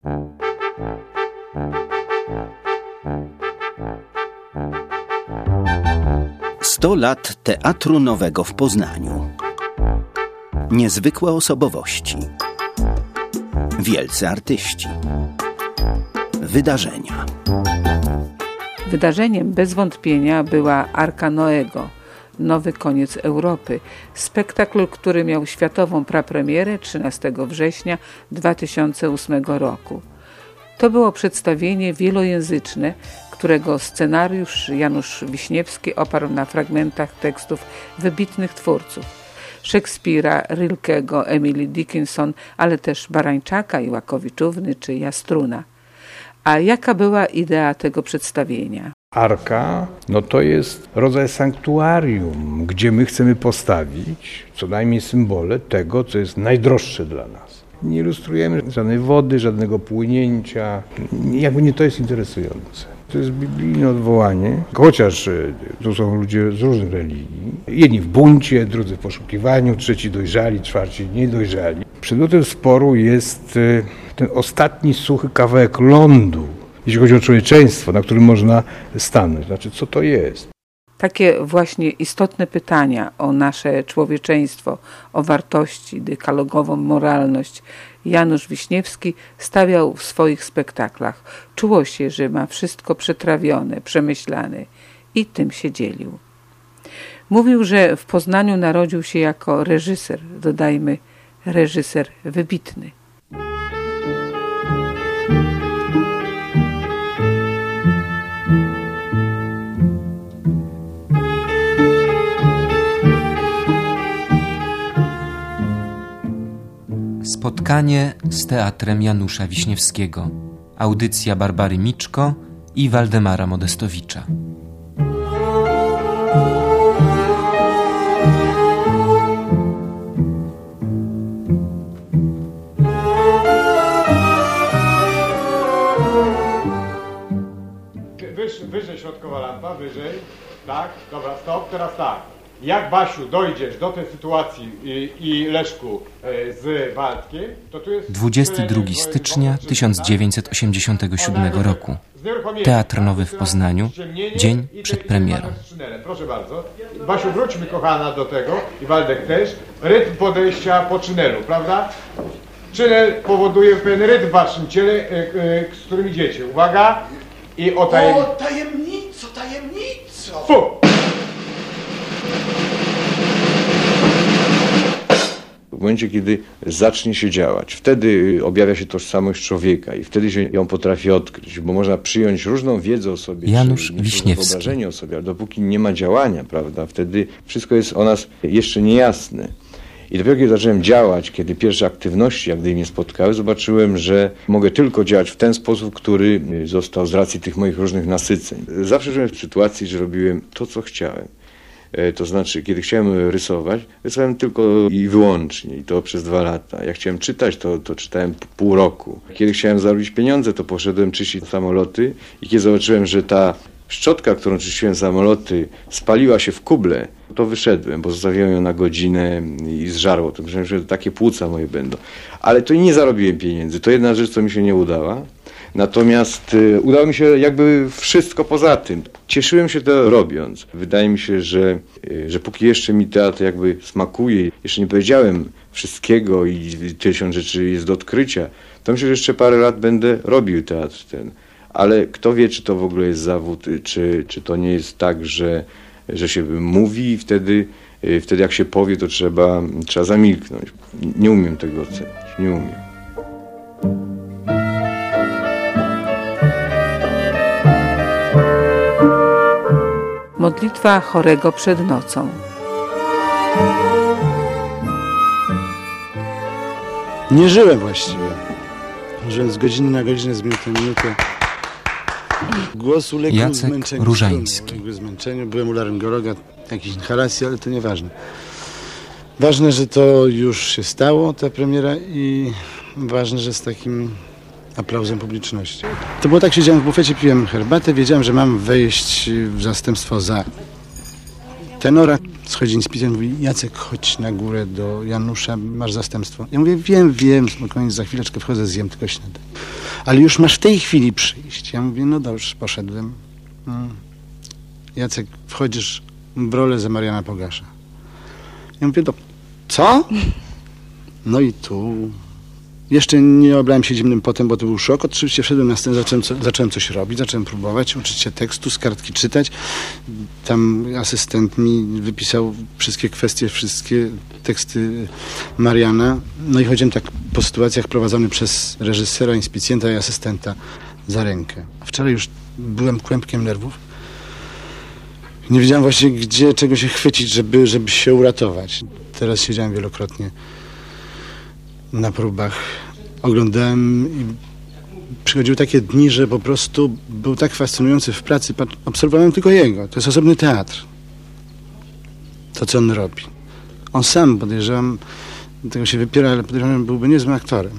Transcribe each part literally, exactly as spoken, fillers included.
Sto lat Teatru Nowego w Poznaniu. Niezwykłe osobowości. Wielcy artyści. Wydarzenia. Wydarzeniem bez wątpienia była Arka Noego, Nowy koniec Europy. Spektakl, który miał światową prapremierę trzynastego września dwa tysiące ósmego roku. To było przedstawienie wielojęzyczne, którego scenariusz Janusz Wiśniewski oparł na fragmentach tekstów wybitnych twórców. Szekspira, Rilkego, Emily Dickinson, ale też Barańczaka, Iłakowiczówny czy Jastruna. A jaka była idea tego przedstawienia? Arka, no to jest rodzaj sanktuarium, gdzie my chcemy postawić co najmniej symbole tego, co jest najdroższe dla nas. Nie ilustrujemy żadnej wody, żadnego płynięcia, jakby nie to jest interesujące. To jest biblijne odwołanie, chociaż tu są ludzie z różnych religii. Jedni w buncie, drudzy w poszukiwaniu, trzeci dojrzali, czwarci niedojrzali. Przedmiotem sporu jest ten ostatni suchy kawałek lądu, jeśli chodzi o człowieczeństwo, na którym można stanąć. Znaczy, co to jest? Takie właśnie istotne pytania o nasze człowieczeństwo, o wartości, dekalogową moralność Janusz Wiśniewski stawiał w swoich spektaklach. Czuło się, że ma wszystko przetrawione, przemyślane i tym się dzielił. Mówił, że w Poznaniu narodził się jako reżyser, dodajmy reżyser wybitny. Spotkanie z Teatrem Janusza Wiśniewskiego. Audycja Barbary Miczko i Waldemara Modestowicza. Wyżej, wyżej środkowa lampa, wyżej. Tak, dobra, stop, teraz tak. Jak, Basiu, dojdziesz do tej sytuacji i, i Leszku z Waldkiem, to tu jest... dwudziestego drugiego stycznia tysiąc dziewięćset osiemdziesiątego siódmego roku. Teatr Nowy w Poznaniu, dzień przed premierą. Proszę bardzo. Basiu, wróćmy, kochana, do tego i Waldek też. Rytm podejścia po czynelu, prawda? Czynel powoduje pewien rytm w waszym ciele, z którym idziecie. Uwaga! I o tajemnico. O tajemnico, tajemnico! Fu! W momencie, kiedy zacznie się działać, wtedy objawia się tożsamość człowieka i wtedy się ją potrafi odkryć, bo można przyjąć różną wiedzę o sobie, Janusz Wiśniewski. wyobrażenie o sobie, ale dopóki nie ma działania, prawda, wtedy wszystko jest o nas jeszcze niejasne. I dopiero kiedy zacząłem działać, kiedy pierwsze aktywności jak gdyby mnie spotkały, zobaczyłem, że mogę tylko działać w ten sposób, który został z racji tych moich różnych nasyceń. Zawsze żyłem w sytuacji, że robiłem to, co chciałem. To znaczy, kiedy chciałem rysować, rysowałem tylko i wyłącznie, i to przez dwa lata. Jak chciałem czytać, to, to czytałem pół roku. Kiedy chciałem zarobić pieniądze, to poszedłem czyścić samoloty i kiedy zobaczyłem, że ta szczotka, którą czyściłem samoloty, spaliła się w kuble, to wyszedłem, bo zostawiłem ją na godzinę i zżarło. To myślałem, że takie płuca moje będą. Ale to i nie zarobiłem pieniędzy. To jedna rzecz, co mi się nie udała. Natomiast y, udało mi się jakby wszystko poza tym. Cieszyłem się to robiąc. Wydaje mi się, że, y, że póki jeszcze mi teatr jakby smakuje, jeszcze nie powiedziałem wszystkiego i tysiąc rzeczy jest do odkrycia, to myślę, że jeszcze parę lat będę robił teatr ten. Ale kto wie, czy to w ogóle jest zawód, czy, czy to nie jest tak, że, że się mówi i wtedy, y, wtedy jak się powie, to trzeba, trzeba zamilknąć. Nie umiem tego ocenić. Nie umiem. Modlitwa chorego przed nocą. Nie żyłem właściwie. Żyłem z godziny na godzinę, z minuty na minutę. Głos uległ Jacek zmęczeniu. Różański. Uległ zmęczeniu. Byłem u laryngologa, jakiejś inhalacji, ale to nieważne. Ważne, że to już się stało, ta premiera, i ważne, że z takim aplauzem publiczności. To było tak, siedziałem w bufecie, piłem herbatę, wiedziałem, że mam wejść w zastępstwo za tenora. Schodzi inspektor, mówi: Jacek, chodź na górę do Janusza, masz zastępstwo. Ja mówię: wiem, wiem, spokojnie, za chwileczkę wchodzę, zjem tylko śniadanie. ale już masz w tej chwili przyjść. Ja mówię, no dobrze, poszedłem. Jacek, wchodzisz w rolę za Mariana Pogasza. Ja mówię, to co? No i tu... Jeszcze nie oblałem się zimnym potem, bo to był szok. Oczywiście wszedłem na scenę, zacząłem, co, zacząłem coś robić, zacząłem próbować, uczyć się tekstu, z kartki czytać. Tam asystent mi wypisał wszystkie kwestie, wszystkie teksty Mariana. No i chodziłem tak po sytuacjach prowadzony przez reżysera, inspicjenta i asystenta za rękę. Wczoraj już byłem kłębkiem nerwów. Nie wiedziałem właśnie, gdzie, czego się chwycić, żeby, żeby się uratować. Teraz siedziałem wielokrotnie na próbach. Oglądałem i przychodziły takie dni, że po prostu był tak fascynujący w pracy. Obserwowałem tylko jego. To jest osobny teatr. To, co on robi. On sam, podejrzewam, tego się wypiera, ale podejrzewam, byłby niezłym aktorem.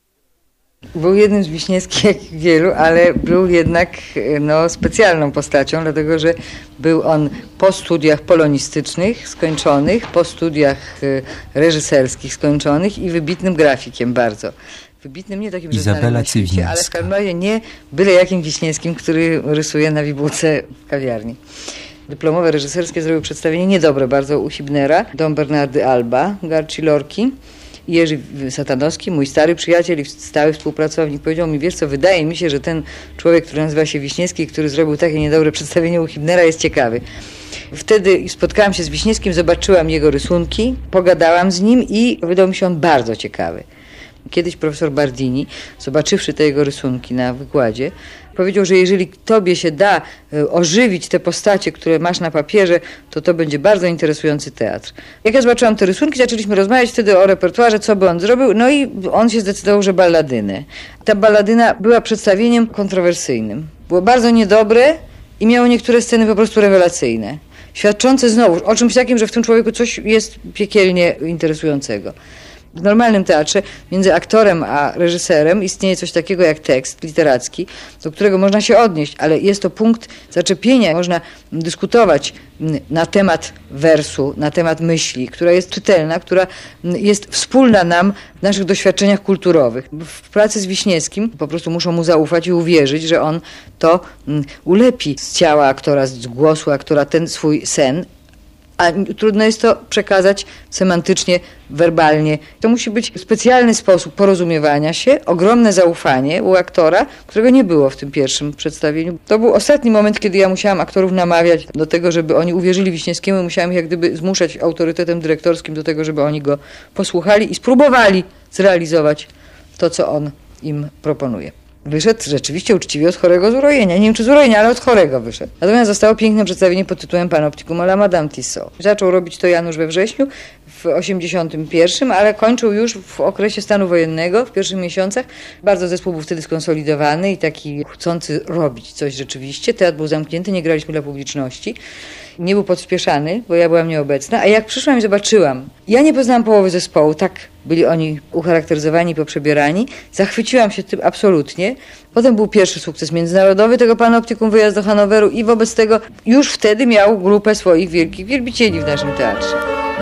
Był jednym z Wiśniewskich, jak wielu, ale był jednak no, specjalną postacią, dlatego że był on po studiach polonistycznych skończonych, po studiach reżyserskich skończonych i wybitnym grafikiem bardzo. Wybitnym nie takim, że Izabela na świecie, ale w każdym razie nie byle jakim Wiśniewskim, który rysuje na bibułce w kawiarni. Dyplomowe reżyserskie zrobił przedstawienie niedobre bardzo u Hibnera, Dom Bernardy Alba, Garci Lorki. Jerzy Satanowski, mój stary przyjaciel i stały współpracownik, powiedział mi, wiesz co, wydaje mi się, że ten człowiek, który nazywa się Wiśniewski, który zrobił takie niedobre przedstawienie u Hibnera, jest ciekawy. Wtedy spotkałam się z Wiśniewskim, zobaczyłam jego rysunki, pogadałam z nim i wydał mi się on bardzo ciekawy. Kiedyś profesor Bardini, zobaczywszy te jego rysunki na wykładzie, powiedział, że jeżeli tobie się da ożywić te postacie, które masz na papierze, to to będzie bardzo interesujący teatr. Jak ja zobaczyłam te rysunki, zaczęliśmy rozmawiać wtedy o repertuarze, co by on zrobił, no i on się zdecydował, że balladynę. Ta balladyna była przedstawieniem kontrowersyjnym. Było bardzo niedobre i miało niektóre sceny po prostu rewelacyjne. Świadczące znowu o czymś takim, że w tym człowieku coś jest piekielnie interesującego. W normalnym teatrze między aktorem a reżyserem istnieje coś takiego jak tekst literacki, do którego można się odnieść, ale jest to punkt zaczepienia. Można dyskutować na temat wersu, na temat myśli, która jest czytelna, która jest wspólna nam w naszych doświadczeniach kulturowych. W pracy z Wiśniewskim po prostu muszą mu zaufać i uwierzyć, że on to ulepi z ciała aktora, z głosu aktora ten swój sen. A trudno jest to przekazać semantycznie, werbalnie. To musi być specjalny sposób porozumiewania się, ogromne zaufanie u aktora, którego nie było w tym pierwszym przedstawieniu. To był ostatni moment, kiedy ja musiałam aktorów namawiać do tego, żeby oni uwierzyli Wiśniewskiemu. Musiałam ich jak gdyby zmuszać autorytetem dyrektorskim do tego, żeby oni go posłuchali i spróbowali zrealizować to, co on im proponuje. Wyszedł rzeczywiście uczciwie od chorego z urojenia. Nie wiem, czy z urojenia, ale od chorego wyszedł. Natomiast zostało piękne przedstawienie pod tytułem Panoptikum à la Madame Tissot. Zaczął robić to Janusz we wrześniu w osiemdziesiątym pierwszym, ale kończył już w okresie stanu wojennego, w pierwszych miesiącach. Bardzo zespół był wtedy skonsolidowany i taki chcący robić coś rzeczywiście. Teatr był zamknięty, nie graliśmy dla publiczności. Nie był podspieszany, bo ja byłam nieobecna, a jak przyszłam i zobaczyłam, ja nie poznałam połowy zespołu, tak byli oni ucharakteryzowani, poprzebierani, zachwyciłam się tym absolutnie. Potem był pierwszy sukces międzynarodowy tego Panoptikum, wyjazd do Hanoweru i wobec tego już wtedy miał grupę swoich wielkich wielbicieli w naszym teatrze.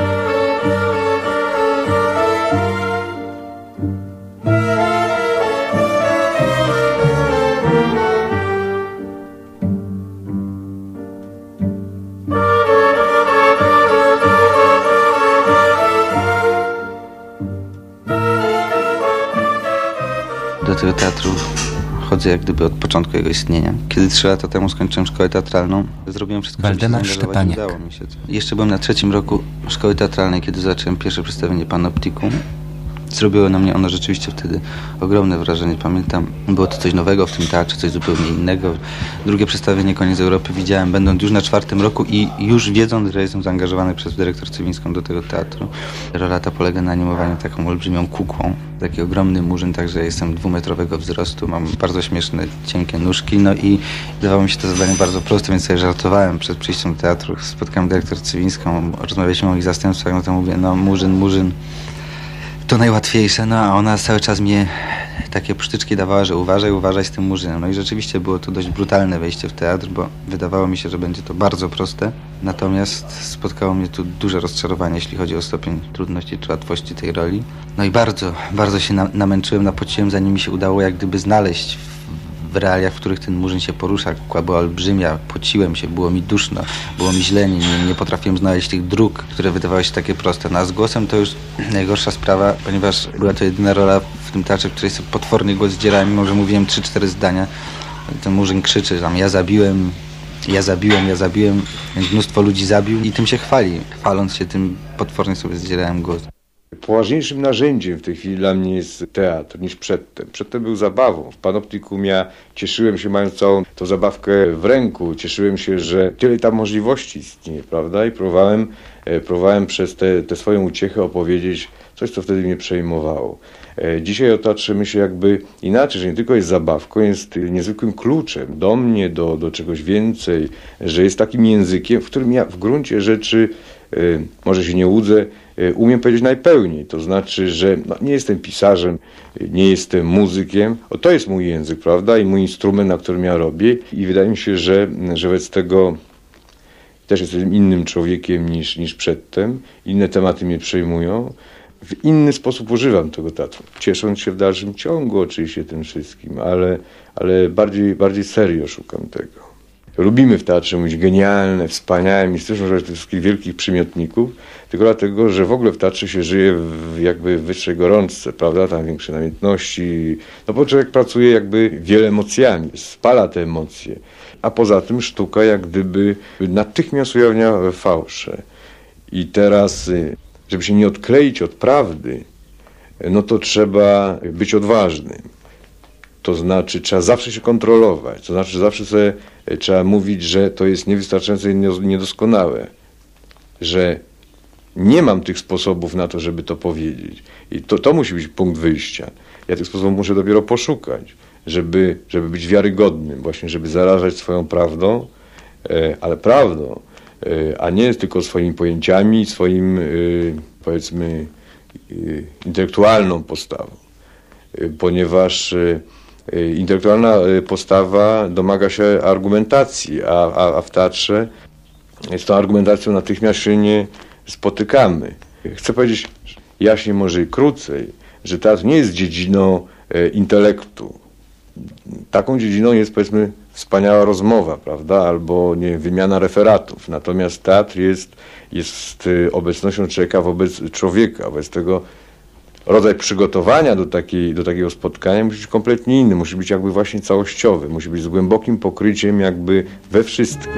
Do tego teatru chodzę jak gdyby od początku jego istnienia. Kiedy trzy lata temu skończyłem szkołę teatralną, zrobiłem wszystko, Waldemar żeby się zaangażować. Udało mi się to. Jeszcze byłem na trzecim roku szkoły teatralnej, kiedy zacząłem pierwsze przedstawienie Panoptikum. Zrobiło na mnie ono rzeczywiście wtedy ogromne wrażenie. Pamiętam, było to coś nowego w tym teatrze, coś zupełnie innego. Drugie przedstawienie Koniec Europy widziałem, będąc już na czwartym roku i już wiedząc, że jestem zaangażowany przez dyrektor Cywińską do tego teatru. Rola ta polega na animowaniu taką olbrzymią kukłą. Taki ogromny murzyn, także jestem dwumetrowego wzrostu, mam bardzo śmieszne, cienkie nóżki, no i dawało mi się to zadanie bardzo proste, więc sobie żartowałem przed przyjściem do teatru. Spotkałem dyrektor Cywińską, rozmawialiśmy o ich zastępstwach, no to mówię, no murzyn, murzyn. To najłatwiejsze, no a ona cały czas mnie takie psztyczki dawała, że uważaj, uważaj z tym murzynem. No i rzeczywiście było to dość brutalne wejście w teatr, bo wydawało mi się, że będzie to bardzo proste. Natomiast spotkało mnie tu duże rozczarowanie, jeśli chodzi o stopień trudności czy łatwości tej roli. No i bardzo, bardzo się na, namęczyłem, napociłem, zanim mi się udało jak gdyby znaleźć w realiach, w których ten murzyn się porusza. Kukła była olbrzymia, pociłem się, było mi duszno, było mi źle, nie, nie potrafiłem znaleźć tych dróg, które wydawały się takie proste. No a z głosem to już najgorsza sprawa, ponieważ była to jedyna rola w tym teatrze, w której sobie potworny głos zdzierałem, mimo że mówiłem trzy cztery zdania. Ten murzyn krzyczy tam, ja zabiłem, ja zabiłem, ja zabiłem, więc mnóstwo ludzi zabił i tym się chwali. Chwaląc się tym, potwornie sobie zdzierałem głos. Poważniejszym narzędziem w tej chwili dla mnie jest teatr niż przedtem. Przedtem był zabawą. W Panoptikum ja cieszyłem się, mając całą tą zabawkę w ręku. Cieszyłem się, że tyle tam możliwości istnieje, prawda? I próbowałem, próbowałem przez tę swoją uciechę opowiedzieć coś, co wtedy mnie przejmowało. Dzisiaj o teatrze myślę jakby inaczej, że nie tylko jest zabawką, jest niezwykłym kluczem do mnie, do, do czegoś więcej, że jest takim językiem, w którym ja w gruncie rzeczy, może się nie łudzę, umiem powiedzieć najpełniej. To znaczy, że no, nie jestem pisarzem, nie jestem muzykiem. O, to jest mój język, prawda? I mój instrument, na którym ja robię. I wydaje mi się, że, że wobec tego też jestem innym człowiekiem niż, niż przedtem. Inne tematy mnie przejmują. W inny sposób używam tego teatru. Ciesząc się w dalszym ciągu oczywiście tym wszystkim, ale, ale bardziej, bardziej serio szukam tego. Lubimy w teatrze mówić genialne, wspaniałe, mistyczne, używać tych wszystkich wielkich przymiotników, tylko dlatego, że w ogóle w teatrze się żyje w jakby wyższej gorączce, prawda, tam większe namiętności, no bo człowiek pracuje jakby wiele emocjami, spala te emocje, a poza tym sztuka jak gdyby natychmiast ujawnia fałsze. I teraz, żeby się nie odkleić od prawdy, no to trzeba być odważnym. To znaczy trzeba zawsze się kontrolować, to znaczy zawsze sobie trzeba mówić, że to jest niewystarczające i niedoskonałe, że nie mam tych sposobów na to, żeby to powiedzieć. I to, to musi być punkt wyjścia. Ja tych sposobów muszę dopiero poszukać, żeby, żeby być wiarygodnym, właśnie żeby zarażać swoją prawdą, ale prawdą, a nie tylko swoimi pojęciami, swoim, powiedzmy, intelektualną postawą. Ponieważ intelektualna postawa domaga się argumentacji, a, a, a w teatrze z tą argumentacją natychmiast się nie spotykamy. Chcę powiedzieć jaśniej, może i krócej, że teatr nie jest dziedziną intelektu. Taką dziedziną jest, powiedzmy, wspaniała rozmowa, prawda, albo nie, wymiana referatów. Natomiast teatr jest, jest obecnością człowieka wobec człowieka, wobec tego rodzaj przygotowania do, takiej, do takiego spotkania musi być kompletnie inny, musi być jakby właśnie całościowy, musi być z głębokim pokryciem jakby we wszystkim.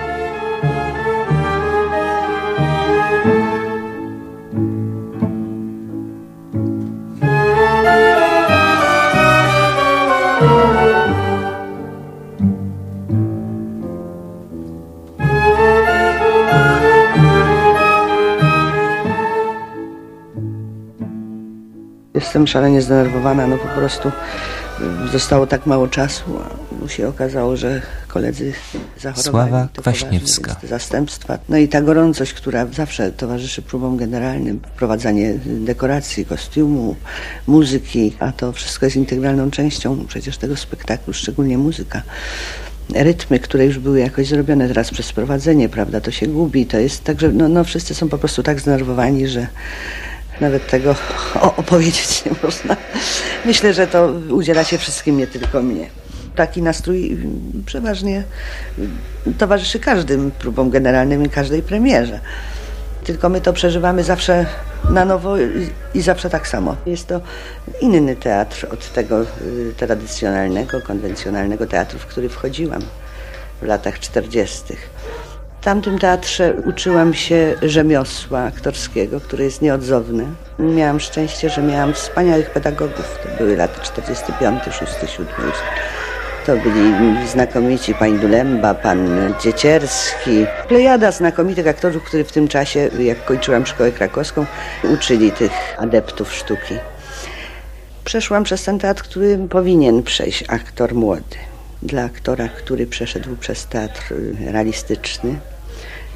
Jestem szalenie zdenerwowana, no po prostu zostało tak mało czasu, a się okazało, że koledzy zachorowali. Sława Kwaśniewska. Zastępstwa. No i ta gorącość, która zawsze towarzyszy próbom generalnym, wprowadzanie dekoracji, kostiumu, muzyki, a to wszystko jest integralną częścią przecież tego spektaklu, szczególnie muzyka. Rytmy, które już były jakoś zrobione teraz przez prowadzenie, prawda, to się gubi, to jest tak, że no, no wszyscy są po prostu tak zdenerwowani, że nawet tego opowiedzieć nie można. Myślę, że to udziela się wszystkim, nie tylko mnie. Taki nastrój przeważnie towarzyszy każdym próbom generalnym i każdej premierze. Tylko my to przeżywamy zawsze na nowo i zawsze tak samo. Jest to inny teatr od tego tradycjonalnego, konwencjonalnego teatru, w który wchodziłam w latach czterdziestych. W tamtym teatrze uczyłam się rzemiosła aktorskiego, które jest nieodzowne. Miałam szczęście, że miałam wspaniałych pedagogów. To były lata czterdziesty piąty, szósty, siódmy. To byli znakomici pani Dulemba, pan Dziecierski. Plejada znakomitych aktorów, którzy w tym czasie, jak kończyłam szkołę krakowską, uczyli tych adeptów sztuki. Przeszłam przez ten teatr, który powinien przejść aktor młody. Dla aktora, który przeszedł przez teatr realistyczny,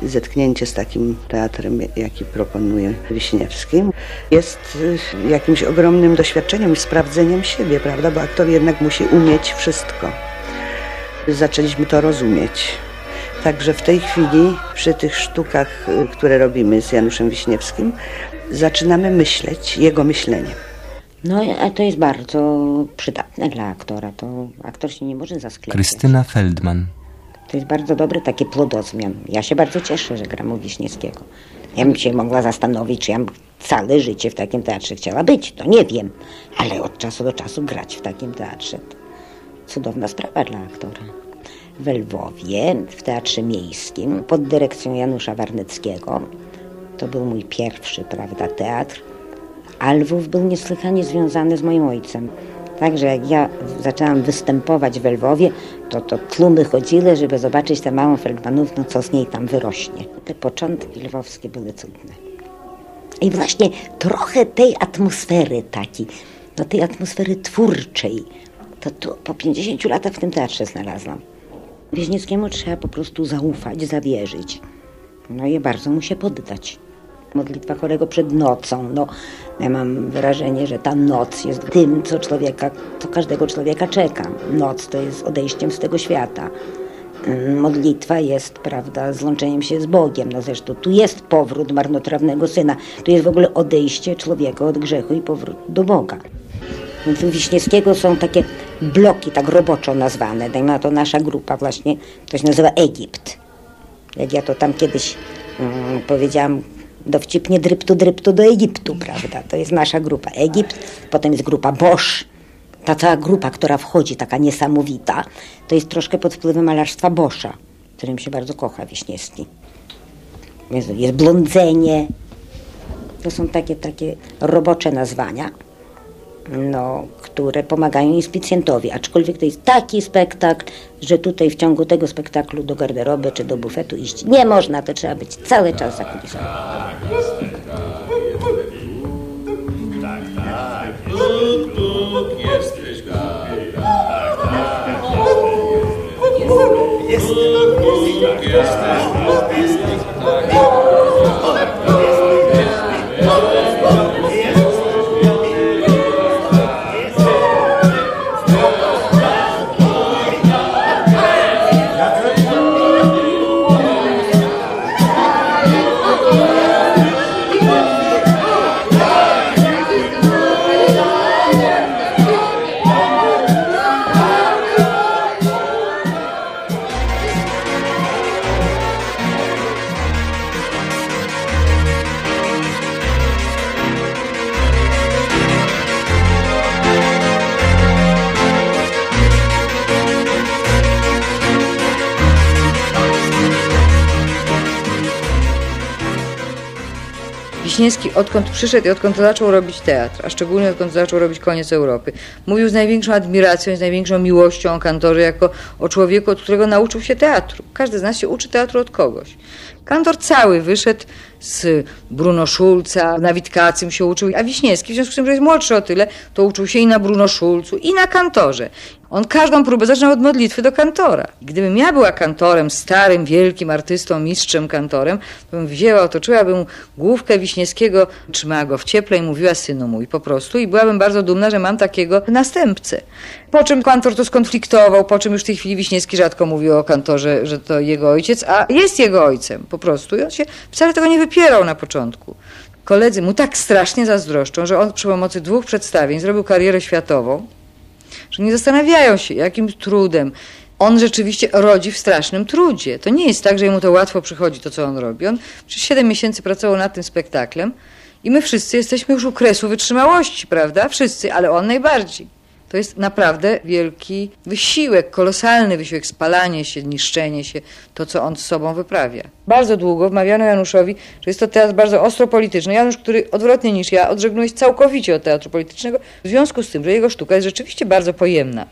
zetknięcie z takim teatrem, jaki proponuje Wiśniewski, jest jakimś ogromnym doświadczeniem i sprawdzeniem siebie, prawda? Bo aktor jednak musi umieć wszystko. Zaczęliśmy to rozumieć. Także w tej chwili przy tych sztukach, które robimy z Januszem Wiśniewskim, zaczynamy myśleć jego myśleniem. No, a to jest bardzo przydatne dla aktora. To aktor się nie może zasklepiać. Krystyna Feldman. To jest bardzo dobry taki płodozmian. Ja się bardzo cieszę, że gram u Wiśniewskiego. Ja bym się mogła zastanowić, czy ja bym całe życie w takim teatrze chciała być. To nie wiem, ale od czasu do czasu grać w takim teatrze to cudowna sprawa dla aktora. W Lwowie, w Teatrze Miejskim, pod dyrekcją Janusza Warneckiego. To był mój pierwszy, prawda, teatr. A Lwów był niesłychanie związany z moim ojcem. Także jak ja zaczęłam występować w Lwowie, to, to tłumy chodziły, żeby zobaczyć tę małą Feldmanówną, co z niej tam wyrośnie. Te początki lwowskie były cudne. I właśnie trochę tej atmosfery takiej, no tej atmosfery twórczej, to tu po pięćdziesięciu latach w tym teatrze znalazłam. Wiśniewskiemu trzeba po prostu zaufać, zawierzyć. No i bardzo mu się poddać. Modlitwa chorego przed nocą. No, ja mam wrażenie, że ta noc jest tym, co człowieka, co każdego człowieka czeka. Noc to jest odejściem z tego świata. Modlitwa jest, prawda, złączeniem się z Bogiem. No zresztą tu jest powrót marnotrawnego syna. Tu jest w ogóle odejście człowieka od grzechu i powrót do Boga. Więc u Wiśniewskiego są takie bloki, tak roboczo nazwane. Dajmy na to nasza grupa właśnie, to się nazywa Egipt. Jak ja to tam kiedyś um, powiedziałam, dowcipnie dryptu, dryptu do Egiptu, prawda? To jest nasza grupa Egipt, potem jest grupa Bosch. Ta cała grupa, która wchodzi, taka niesamowita, to jest troszkę pod wpływem malarstwa Boscha, którym się bardzo kocha Wiśniewski. Jest, jest blondzenie. To są takie, takie robocze nazwania, no, które pomagają inspicjentowi, aczkolwiek to jest taki spektakl, że tutaj w ciągu tego spektaklu do garderoby czy do bufetu iść nie można, to trzeba być cały czas za kulisą. Wiśniewski, odkąd przyszedł i odkąd zaczął robić teatr, a szczególnie odkąd zaczął robić Koniec Europy, mówił z największą admiracją, z największą miłością o kantorze jako o człowieku, od którego nauczył się teatru. Każdy z nas się uczy teatru od kogoś. Kantor cały wyszedł z Bruno Schulza, na Witkacym się uczył, a Wiśniewski, w związku z tym, że jest młodszy o tyle, to uczył się i na Bruno Schulzu, i na kantorze. On każdą próbę zaczynał od modlitwy do kantora. Gdybym ja była kantorem, starym, wielkim artystą, mistrzem kantorem, to bym wzięła, otoczyłabym główkę Wiśniewskiego, trzymała go w cieple i mówiła: synu mój, po prostu. I byłabym bardzo dumna, że mam takiego następcę. Po czym kantor to skonfliktował, po czym już w tej chwili Wiśniewski rzadko mówił o kantorze, że to jego ojciec, a jest jego ojcem po prostu. I on się wcale tego nie wypierał na początku. Koledzy mu tak strasznie zazdroszczą, że on przy pomocy dwóch przedstawień zrobił karierę światową, że nie zastanawiają się, jakim trudem. On rzeczywiście rodzi w strasznym trudzie. To nie jest tak, że mu to łatwo przychodzi, to co on robi. On przez siedem miesięcy pracował nad tym spektaklem i my wszyscy jesteśmy już u kresu wytrzymałości, prawda? Wszyscy, ale on najbardziej. To jest naprawdę wielki wysiłek, kolosalny wysiłek, spalanie się, niszczenie się, to co on z sobą wyprawia. Bardzo długo wmawiano Januszowi, że jest to teatr bardzo ostro polityczny. Janusz, który odwrotnie niż ja odżegnuje się całkowicie od teatru politycznego, w związku z tym, że jego sztuka jest rzeczywiście bardzo pojemna.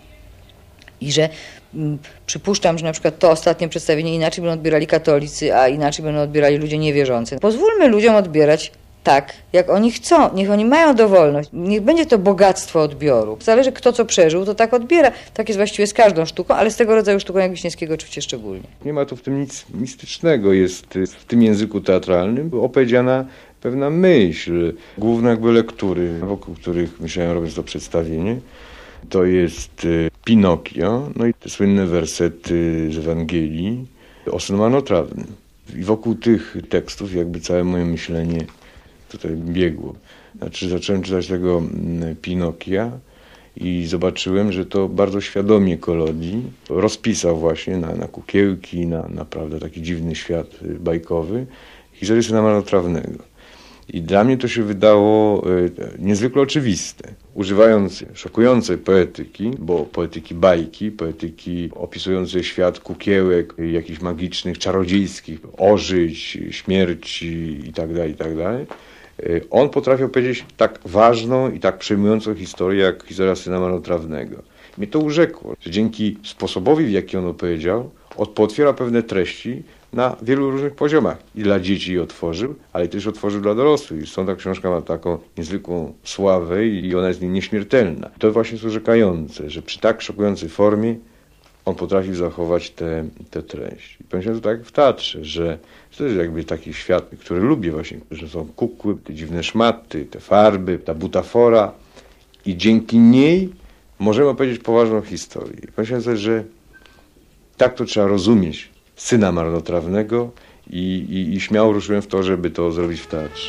I że m, przypuszczam, że na przykład to ostatnie przedstawienie inaczej będą odbierali katolicy, a inaczej będą odbierali ludzie niewierzący. Pozwólmy ludziom odbierać tak, jak oni chcą. Niech oni mają dowolność. Niech będzie to bogactwo odbioru. Zależy kto co przeżył, to tak odbiera. Tak jest właściwie z każdą sztuką, ale z tego rodzaju sztuką jak Wiśniewskiego oczywiście szczególnie. Nie ma tu w tym nic mistycznego. Jest w tym języku teatralnym opowiedziana pewna myśl, główne jakby lektury, wokół których myślałem, robiąc to przedstawienie. To jest Pinokio, no i te słynne wersety z Ewangelii o synu marnotrawnym. I wokół tych tekstów jakby całe moje myślenie tutaj biegło. Znaczy zacząłem czytać tego Pinokia i zobaczyłem, że to bardzo świadomie Kolodi rozpisał właśnie na, na kukiełki, na naprawdę taki dziwny świat bajkowy historię syna marnotrawnego. I dla mnie to się wydało e, niezwykle oczywiste. Używając szokującej poetyki, bo poetyki bajki, poetyki opisującej świat kukiełek, jakichś magicznych, czarodziejskich, ożyć, śmierci itd., itd., e, on potrafił powiedzieć tak ważną i tak przejmującą historię, jak historia syna marnotrawnego. Mnie to urzekło, że dzięki sposobowi, w jaki on opowiedział, otwiera pewne treści na wielu różnych poziomach. I dla dzieci otworzył, ale też otworzył dla dorosłych. Stąd ta książka ma taką niezwykłą sławę i ona jest nieśmiertelna. To właśnie jest urzekające, że przy tak szokującej formie on potrafił zachować tę te, te treść. I pomyślałem to tak jak w teatrze, że to jest jakby taki świat, który lubię właśnie, że są kukły, te dziwne szmaty, te farby, ta butafora i dzięki niej możemy opowiedzieć poważną historię. I pomyślałem sobie, że tak to trzeba rozumieć syna marnotrawnego i, i, i śmiało ruszyłem w to, żeby to zrobić w teatrze.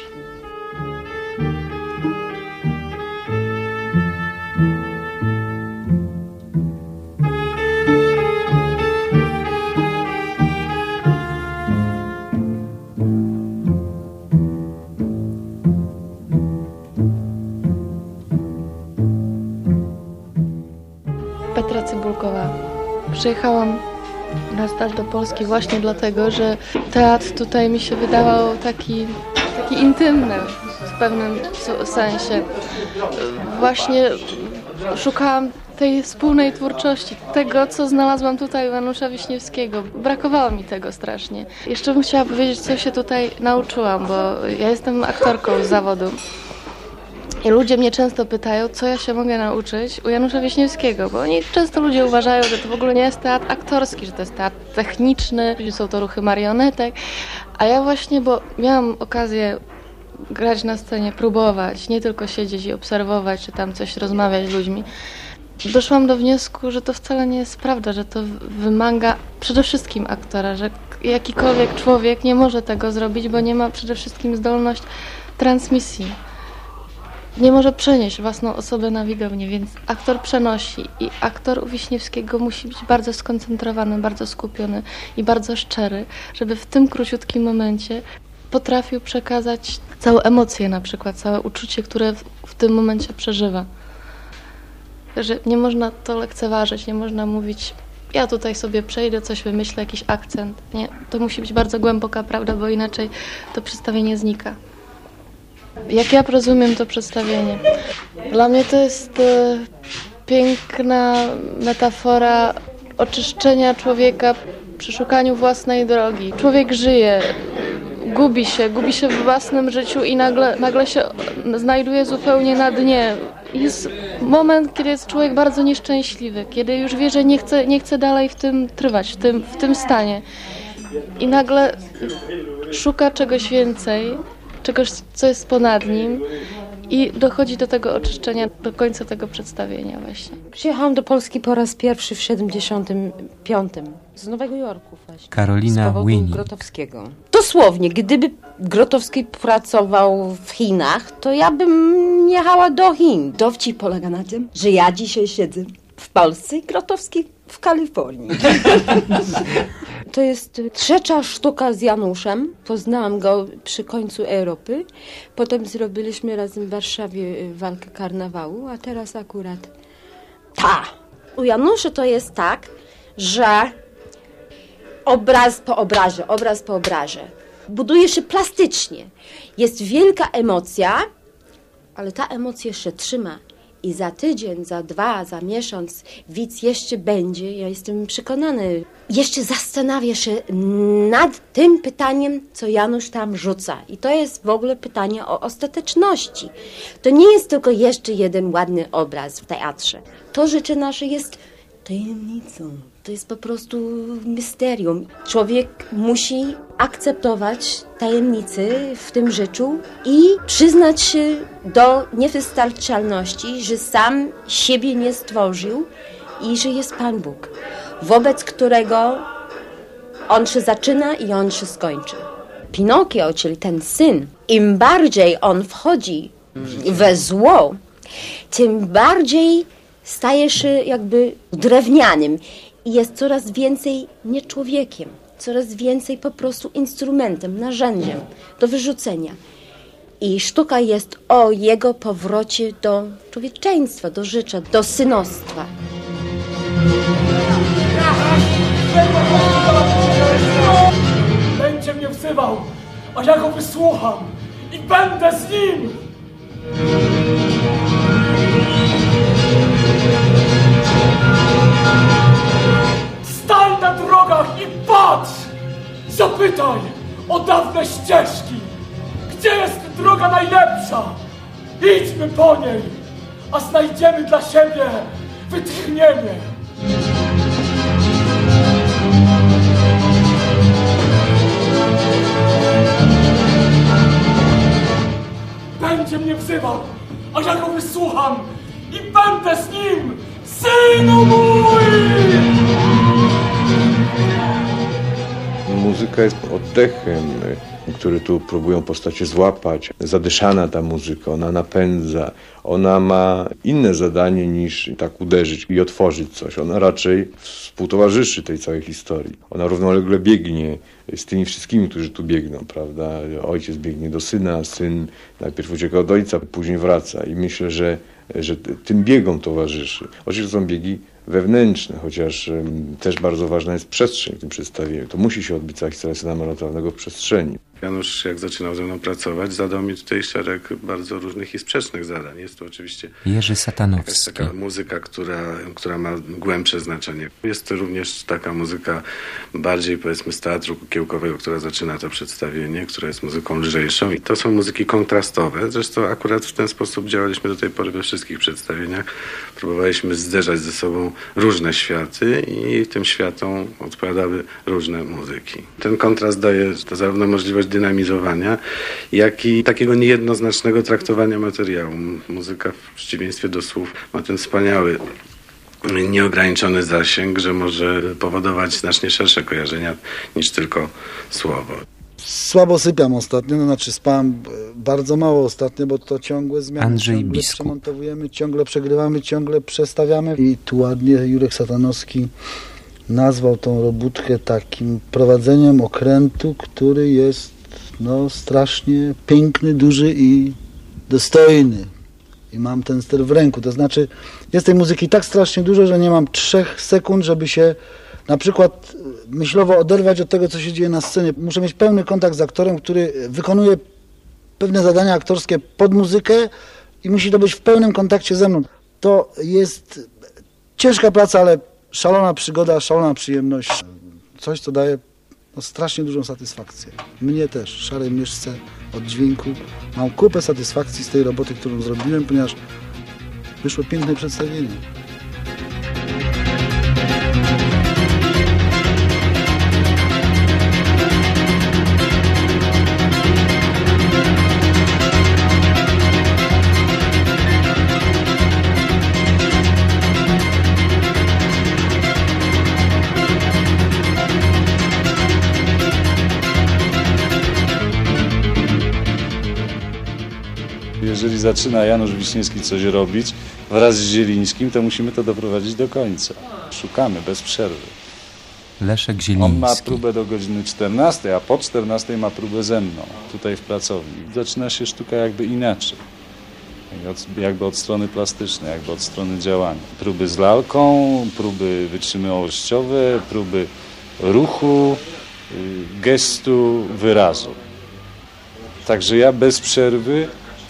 Petra Cybulkowa. Przyjechałam na staż do Polski właśnie dlatego, że teatr tutaj mi się wydawał taki, taki intymny w pewnym sensie. Właśnie szukałam tej wspólnej twórczości, tego, co znalazłam tutaj u Janusza Wiśniewskiego. Brakowało mi tego strasznie. Jeszcze bym chciała powiedzieć, co się tutaj nauczyłam, bo ja jestem aktorką z zawodu. I ludzie mnie często pytają, co ja się mogę nauczyć u Janusza Wiśniewskiego, bo oni często ludzie uważają, że to w ogóle nie jest teatr aktorski, że to jest teatr techniczny, że są to ruchy marionetek, a ja właśnie, bo miałam okazję grać na scenie, próbować, nie tylko siedzieć i obserwować, czy tam coś rozmawiać z ludźmi, doszłam do wniosku, że to wcale nie jest prawda, że to wymaga przede wszystkim aktora, że jakikolwiek człowiek nie może tego zrobić, bo nie ma przede wszystkim zdolność transmisji. Nie może przenieść własną osobę na widownię, więc aktor przenosi i aktor u Wiśniewskiego musi być bardzo skoncentrowany, bardzo skupiony i bardzo szczery, żeby w tym króciutkim momencie potrafił przekazać całe emocje na przykład, całe uczucie, które w, w tym momencie przeżywa. Że nie można to lekceważyć, nie można mówić, ja tutaj sobie przejdę, coś wymyślę, jakiś akcent. Nie, to musi być bardzo głęboka prawda, bo inaczej to przedstawienie znika. Jak ja rozumiem to przedstawienie? Dla mnie to jest e, piękna metafora oczyszczenia człowieka przy szukaniu własnej drogi. Człowiek żyje, gubi się, gubi się w własnym życiu i nagle, nagle się znajduje zupełnie na dnie. Jest moment, kiedy jest człowiek bardzo nieszczęśliwy, kiedy już wie, że nie chce, nie chce dalej w tym trwać, w tym, w tym stanie. I nagle szuka czegoś więcej, czegoś, co jest ponad nim i dochodzi do tego oczyszczenia do końca tego przedstawienia właśnie. Przyjechałam do Polski po raz pierwszy w siedemdziesiątym piątym z Nowego Jorku właśnie. Karolina z powodu Winnie. Grotowskiego. Dosłownie, gdyby Grotowski pracował w Chinach, to ja bym jechała do Chin. Dowcip polega na tym, że ja dzisiaj siedzę w Polsce i Grotowski w Kalifornii. To jest trzecia sztuka z Januszem. Poznałam go przy końcu Europy. Potem zrobiliśmy razem w Warszawie walkę karnawału, a teraz akurat ta. U Janusza to jest tak, że obraz po obrazie, obraz po obrazie. Buduje się plastycznie. Jest wielka emocja, ale ta emocja się trzyma I za tydzień, za dwa, za miesiąc widz jeszcze będzie, ja jestem przekonany, jeszcze zastanawia się nad tym pytaniem, co Janusz tam rzuca. I to jest w ogóle pytanie o ostateczności. To nie jest tylko jeszcze jeden ładny obraz w teatrze. To życie nasze jest tajemnicą. To jest po prostu misterium. Człowiek musi akceptować tajemnicy w tym życiu i przyznać się do niewystarczalności, że sam siebie nie stworzył i że jest Pan Bóg, wobec którego on się zaczyna i on się skończy. Pinokio, czyli ten syn, im bardziej on wchodzi we zło, tym bardziej staje się jakby drewnianym i jest coraz więcej nie człowiekiem, coraz więcej po prostu instrumentem, narzędziem do wyrzucenia. I sztuka jest o jego powrocie do człowieczeństwa, do życia, do synostwa. Będzie mnie wzywał, a ja go wysłucham i będę z nim! Stań na drogach i patrz! Zapytaj o dawne ścieżki! Gdzie jest droga najlepsza? Idźmy po niej, a znajdziemy dla siebie wytchnienie. Będzie mnie wzywał, a ja go wysłucham i będę z nim, synu mój! Muzyka jest oddechem, który tu próbują postacie złapać. Zadyszana ta muzyka, ona napędza, ona ma inne zadanie niż tak uderzyć i otworzyć coś. Ona raczej współtowarzyszy tej całej historii. Ona równolegle biegnie z tymi wszystkimi, którzy tu biegną, prawda? Ojciec biegnie do syna, syn najpierw ucieka od ojca, później wraca i myślę, że, że tym biegom towarzyszy. Oczywiście są biegi wewnętrzne, chociaż um, też bardzo ważna jest przestrzeń w tym przedstawieniu. To musi się odbyć cała historia syna marnotrawnego w przestrzeni. Janusz, jak zaczynał ze mną pracować, zadał mi tutaj szereg bardzo różnych i sprzecznych zadań. Jest to oczywiście Jerzy Satanowski. jakaś taka muzyka, która, która ma głębsze znaczenie. Jest to również taka muzyka bardziej, powiedzmy, z teatru kukiełkowego, która zaczyna to przedstawienie, która jest muzyką lżejszą. I to są muzyki kontrastowe. Zresztą akurat w ten sposób działaliśmy do tej pory we wszystkich przedstawieniach. Próbowaliśmy zderzać ze sobą różne światy i tym światom odpowiadały różne muzyki. Ten kontrast daje to zarówno możliwość dynamizowania, jak i takiego niejednoznacznego traktowania materiału. Muzyka w przeciwieństwie do słów ma ten wspaniały, nieograniczony zasięg, że może powodować znacznie szersze kojarzenia niż tylko słowo. Słabo sypiam ostatnio, no znaczy spałem bardzo mało ostatnio, bo to ciągłe zmiany. Andrzej ciągle Biskup. Przemontowujemy, ciągle przegrywamy, ciągle przestawiamy. I tu ładnie Jurek Satanowski nazwał tą robótkę takim prowadzeniem okrętu, który jest no strasznie piękny, duży i dostojny. I mam ten ster w ręku. To znaczy jest tej muzyki tak strasznie dużo, że nie mam trzech sekund, żeby się na przykład myślowo oderwać od tego, co się dzieje na scenie. Muszę mieć pełny kontakt z aktorem, który wykonuje pewne zadania aktorskie pod muzykę i musi to być w pełnym kontakcie ze mną. To jest ciężka praca, ale szalona przygoda, szalona przyjemność. Coś, co daje no, strasznie dużą satysfakcję. Mnie też, Szarej Myszce od dźwięku. Mam kupę satysfakcji z tej roboty, którą zrobiłem, ponieważ wyszło piękne przedstawienie. Jeżeli zaczyna Janusz Wiśniewski coś robić wraz z Zielińskim, to musimy to doprowadzić do końca. Szukamy bez przerwy. Leszek Zieliński. On ma próbę do godziny czternastej, a po czternastej ma próbę ze mną, tutaj w pracowni. Zaczyna się sztuka jakby inaczej. Jakby od strony plastycznej, jakby od strony działania. Próby z lalką, próby wytrzymałościowe, próby ruchu, gestu, wyrazu. Także ja bez przerwy w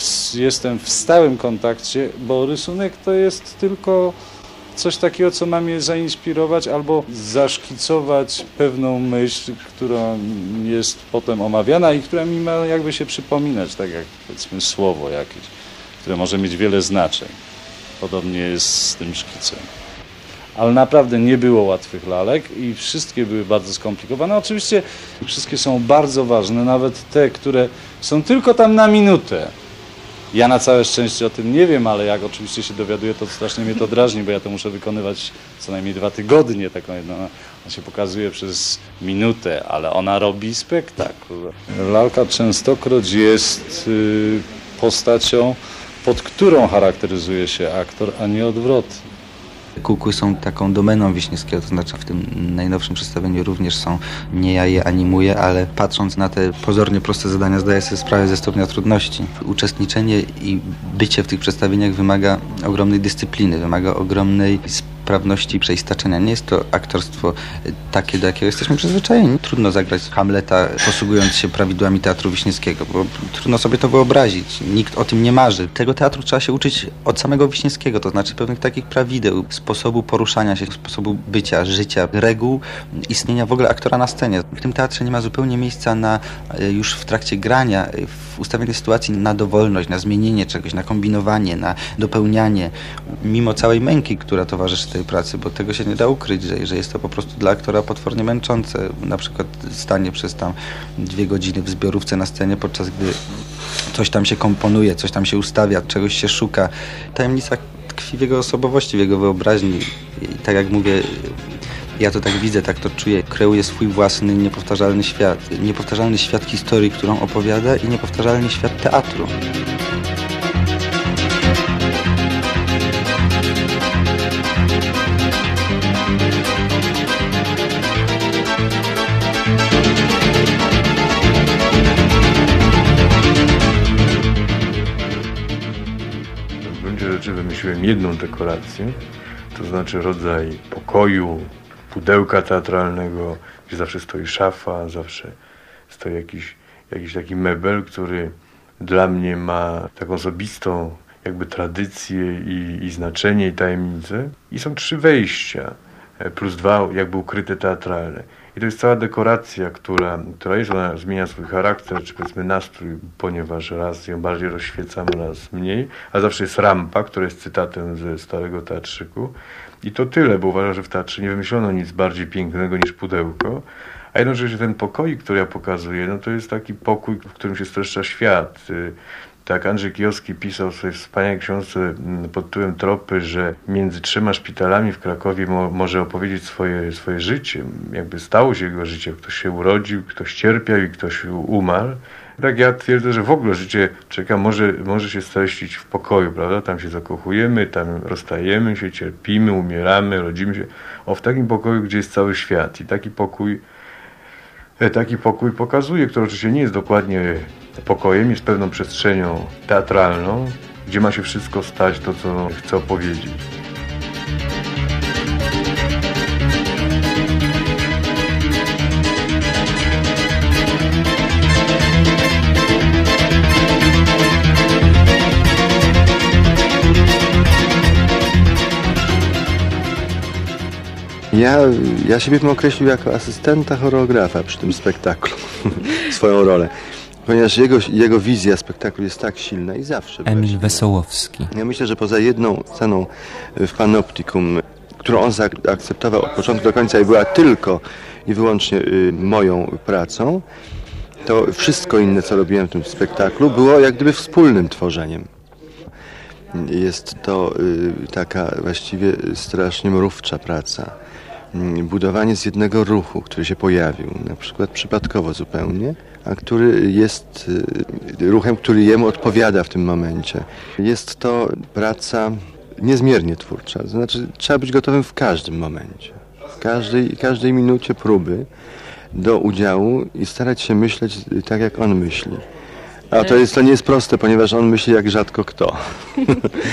jestem w stałym kontakcie, bo rysunek to jest tylko coś takiego, co ma mnie zainspirować albo zaszkicować pewną myśl, która jest potem omawiana i która mi ma jakby się przypominać, tak jak powiedzmy słowo jakieś, które może mieć wiele znaczeń. Podobnie jest z tym szkicem. Ale naprawdę nie było łatwych lalek i wszystkie były bardzo skomplikowane. Oczywiście wszystkie są bardzo ważne, nawet te, które są tylko tam na minutę. Ja na całe szczęście o tym nie wiem, ale jak oczywiście się dowiaduję, to strasznie mnie to drażni, bo ja to muszę wykonywać co najmniej dwa tygodnie. Taką jedną, ona się pokazuje przez minutę, ale ona robi spektakl. Lalka częstokroć jest y, postacią, pod którą charakteryzuje się aktor, a nie odwrotnie. Kukły są taką domeną Wiśniewskiego, to znaczy w tym najnowszym przedstawieniu również są, nie ja je animuję, ale patrząc na te pozornie proste zadania zdaję sobie sprawę ze stopnia trudności. Uczestniczenie i bycie w tych przedstawieniach wymaga ogromnej dyscypliny, wymaga ogromnej sprawności przeistaczenia. Nie jest to aktorstwo takie, do jakiego jesteśmy przyzwyczajeni. Trudno zagrać Hamleta posługując się prawidłami teatru Wiśniewskiego, bo trudno sobie to wyobrazić. Nikt o tym nie marzy. Tego teatru trzeba się uczyć od samego Wiśniewskiego, to znaczy pewnych takich prawideł, sposobu poruszania się, sposobu bycia, życia, reguł istnienia w ogóle aktora na scenie. W tym teatrze nie ma zupełnie miejsca na już w trakcie grania, w ustawionej sytuacji na dowolność, na zmienienie czegoś, na kombinowanie, na dopełnianie, mimo całej męki, która towarzyszy tej pracy, bo tego się nie da ukryć, że, że jest to po prostu dla aktora potwornie męczące. Na przykład stanie przez tam dwie godziny w zbiorówce na scenie, podczas gdy coś tam się komponuje, coś tam się ustawia, czegoś się szuka. Tajemnica tkwi w jego osobowości, w jego wyobraźni. I tak jak mówię, ja to tak widzę, tak to czuję. Kreuje swój własny, niepowtarzalny świat. Niepowtarzalny świat historii, którą opowiada i niepowtarzalny świat teatru. Wymyśliłem jedną dekorację, to znaczy rodzaj pokoju, pudełka teatralnego, gdzie zawsze stoi szafa, zawsze stoi jakiś, jakiś taki mebel, który dla mnie ma taką osobistą jakby tradycję i, i znaczenie i tajemnicę. I są trzy wejścia, plus dwa jakby ukryte teatralne. I to jest cała dekoracja, która, która jest, ona zmienia swój charakter, czy powiedzmy nastrój, ponieważ raz ją bardziej rozświecamy, raz mniej, a zawsze jest rampa, która jest cytatem ze Starego Teatrzyku. I to tyle, bo uważam, że w teatrze nie wymyślono nic bardziej pięknego niż pudełko. A jednocześnie ten pokoik, który ja pokazuję, no to jest taki pokój, w którym się streszcza świat. Tak, Andrzej Kijowski pisał w swojej wspaniałej książce pod tytułem Tropy, że między trzema szpitalami w Krakowie mo może opowiedzieć swoje, swoje życie. Jakby stało się jego życie. Ktoś się urodził, ktoś cierpiał i ktoś umarł. Tak ja twierdzę, że w ogóle życie człowieka może, może się streścić w pokoju, prawda? Tam się zakochujemy, tam rozstajemy się, cierpimy, umieramy, rodzimy się. O, w takim pokoju, gdzie jest cały świat. I taki pokój, taki pokój pokazuje, który oczywiście nie jest dokładnie pokojem, jest pewną przestrzenią teatralną, gdzie ma się wszystko stać, to co chcę opowiedzieć. Ja, ja siebie bym określił jako asystenta choreografa przy tym spektaklu, swoją rolę. Ponieważ jego, jego wizja spektaklu jest tak silna i zawsze. Emil właśnie. Wesołowski. Ja myślę, że poza jedną sceną w Panoptikum, którą on zaakceptował od początku do końca i była tylko i wyłącznie y, moją pracą, to wszystko inne, co robiłem w tym spektaklu, było jak gdyby wspólnym tworzeniem. Jest to y, taka właściwie strasznie mrówcza praca. Budowanie z jednego ruchu, który się pojawił, na przykład przypadkowo zupełnie, a który jest ruchem, który jemu odpowiada w tym momencie. Jest to praca niezmiernie twórcza, to znaczy trzeba być gotowym w każdym momencie, w każdej, każdej minucie próby do udziału i starać się myśleć tak, jak on myśli. A to, jest, to nie jest proste, ponieważ on myśli jak rzadko kto.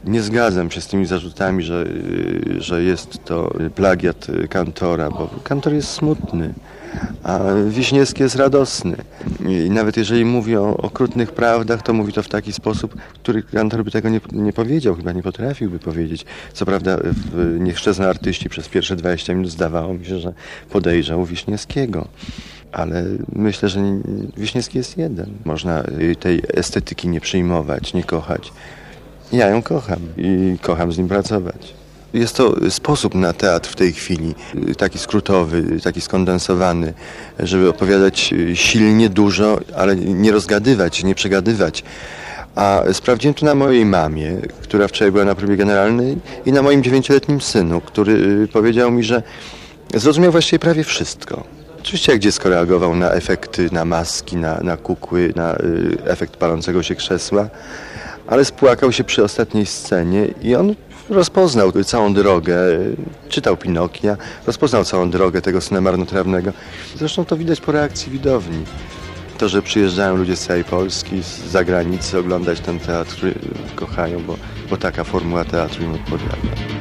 Nie zgadzam się z tymi zarzutami, że, że jest to plagiat Kantora, bo Kantor jest smutny, a Wiśniewski jest radosny. I nawet jeżeli mówi o okrutnych prawdach, to mówi to w taki sposób, który Kantor by tego nie, nie powiedział, chyba nie potrafiłby powiedzieć. Co prawda w Niechrzczezna artyści przez pierwsze dwadzieścia minut zdawało mi się, że podejrzał Wiśniewskiego. Ale myślę, że Wiśniewski jest jeden. Można tej estetyki nie przyjmować, nie kochać. Ja ją kocham i kocham z nim pracować. Jest to sposób na teatr w tej chwili, taki skrótowy, taki skondensowany, żeby opowiadać silnie, dużo, ale nie rozgadywać, nie przegadywać. A sprawdziłem to na mojej mamie, która wczoraj była na próbie generalnej, i na moim dziewięcioletnim synu, który powiedział mi, że zrozumiał właściwie prawie wszystko. Oczywiście jak dziecko reagował na efekty, na maski, na, na kukły, na y, efekt palącego się krzesła, ale spłakał się przy ostatniej scenie i on rozpoznał całą drogę, czytał Pinokia, rozpoznał całą drogę tego syna marnotrawnego. Zresztą to widać po reakcji widowni. To, że przyjeżdżają ludzie z całej Polski, z zagranicy oglądać ten teatr, który kochają, bo, bo taka formuła teatru im odpowiada.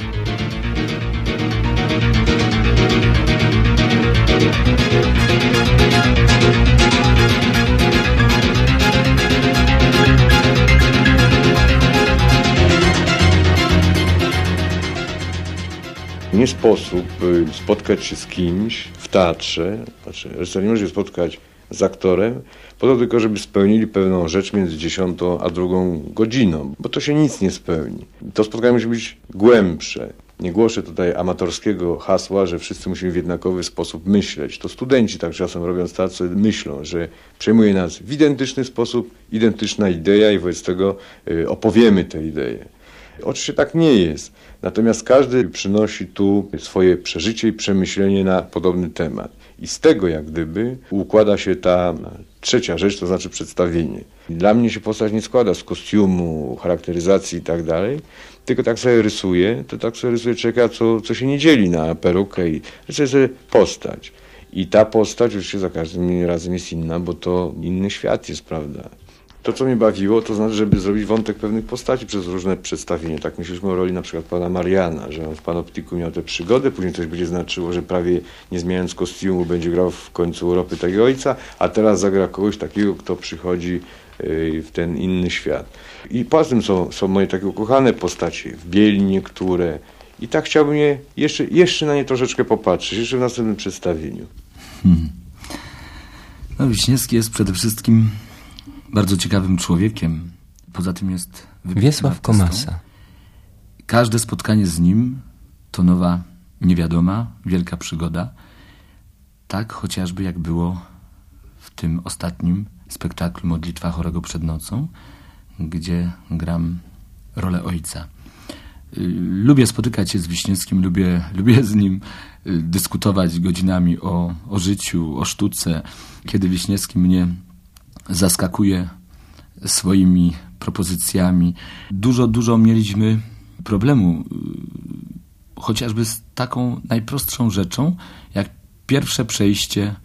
Nie sposób spotkać się z kimś w teatrze, znaczy reżyser nie może się spotkać z aktorem, po to tylko, żeby spełnili pewną rzecz między dziesiątą a drugą godziną, bo to się nic nie spełni. To spotkanie musi być głębsze. Nie głoszę tutaj amatorskiego hasła, że wszyscy musimy w jednakowy sposób myśleć. To studenci tak czasem robiąc teatr sobie myślą, że przejmuje nas w identyczny sposób identyczna idea i wobec tego opowiemy tę ideę. Oczywiście tak nie jest. Natomiast każdy przynosi tu swoje przeżycie i przemyślenie na podobny temat. I z tego jak gdyby układa się ta trzecia rzecz, to znaczy przedstawienie. Dla mnie się postać nie składa z kostiumu, charakteryzacji i tak dalej, tylko tak sobie rysuje, to tak sobie rysuje człowieka, co, co się nie dzieli na perukę i rysuje sobie postać. I ta postać oczywiście za każdym razem jest inna, bo to inny świat jest, prawda? To, co mnie bawiło, to znaczy, żeby zrobić wątek pewnych postaci przez różne przedstawienia. Tak myśleliśmy o roli na przykład pana Mariana, że on w Panoptiku miał tę przygodę, później coś będzie znaczyło, że prawie nie zmieniając kostiumu będzie grał w końcu Europy takiego ojca, a teraz zagra kogoś takiego, kto przychodzi w ten inny świat. I poza tym są, są moje takie ukochane postacie, w bieli niektóre. I tak chciałbym je jeszcze, jeszcze na nie troszeczkę popatrzeć, jeszcze w następnym przedstawieniu. Hmm. No, Wiśniewski jest przede wszystkim bardzo ciekawym człowiekiem. Poza tym jest Wiesław Komasa. Każde spotkanie z nim to nowa niewiadoma, wielka przygoda. Tak chociażby jak było w tym ostatnim spektaklu Modlitwa chorego przed nocą, gdzie gram rolę ojca. Lubię spotykać się z Wiśniewskim, lubię, lubię z nim dyskutować godzinami o, o życiu, o sztuce. Kiedy Wiśniewski mnie zaskakuje swoimi propozycjami. Dużo, dużo mieliśmy problemu, chociażby z taką najprostszą rzeczą, jak pierwsze przejście